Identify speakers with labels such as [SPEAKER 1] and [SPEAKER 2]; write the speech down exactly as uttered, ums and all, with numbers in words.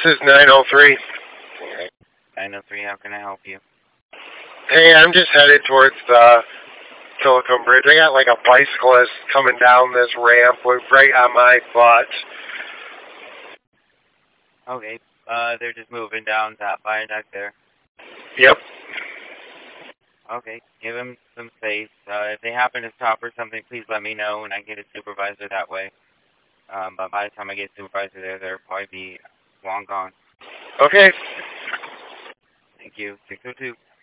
[SPEAKER 1] is nine oh three.
[SPEAKER 2] nine oh three, how can I help you?
[SPEAKER 1] Hey, I'm just headed towards the Silicon Bridge. I got like a bicyclist coming down this ramp with right on my butt.
[SPEAKER 2] Okay, uh, they're just moving down that viaduct there.
[SPEAKER 1] Yep.
[SPEAKER 2] Okay, give them some space. Uh, if they happen to stop or something, please let me know and I can get a supervisor that way. Um, but by the time I get a supervisor there, they'll probably be long gone.
[SPEAKER 1] Okay.
[SPEAKER 2] Thank you. six oh two.